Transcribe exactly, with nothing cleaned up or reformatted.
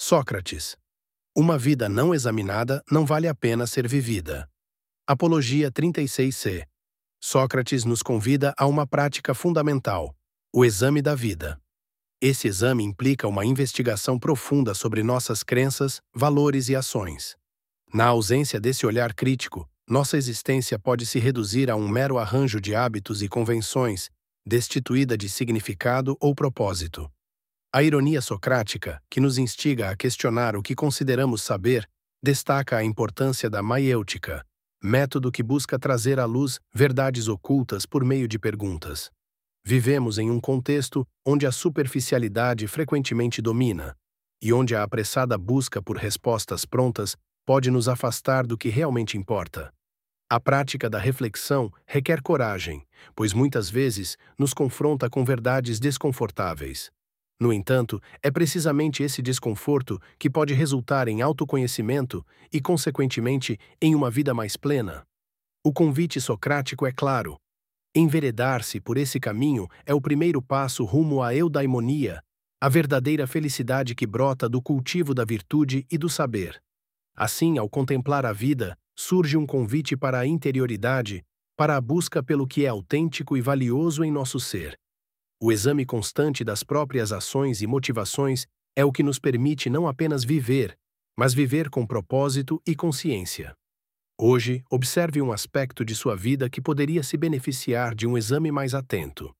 Sócrates. Uma vida não examinada não vale a pena ser vivida. Apologia trinta e seis C. Sócrates nos convida a uma prática fundamental, o exame da vida. Esse exame implica uma investigação profunda sobre nossas crenças, valores e ações. Na ausência desse olhar crítico, nossa existência pode se reduzir a um mero arranjo de hábitos e convenções, destituída de significado ou propósito. A ironia socrática, que nos instiga a questionar o que consideramos saber, destaca a importância da maiêutica, método que busca trazer à luz verdades ocultas por meio de perguntas. Vivemos em um contexto onde a superficialidade frequentemente domina, e onde a apressada busca por respostas prontas pode nos afastar do que realmente importa. A prática da reflexão requer coragem, pois muitas vezes nos confronta com verdades desconfortáveis. No entanto, é precisamente esse desconforto que pode resultar em autoconhecimento e, consequentemente, em uma vida mais plena. O convite socrático é claro. Enveredar-se por esse caminho é o primeiro passo rumo à eudaimonia, a verdadeira felicidade que brota do cultivo da virtude e do saber. Assim, ao contemplar a vida, surge um convite para a interioridade, para a busca pelo que é autêntico e valioso em nosso ser. O exame constante das próprias ações e motivações é o que nos permite não apenas viver, mas viver com propósito e consciência. Hoje, observe um aspecto de sua vida que poderia se beneficiar de um exame mais atento.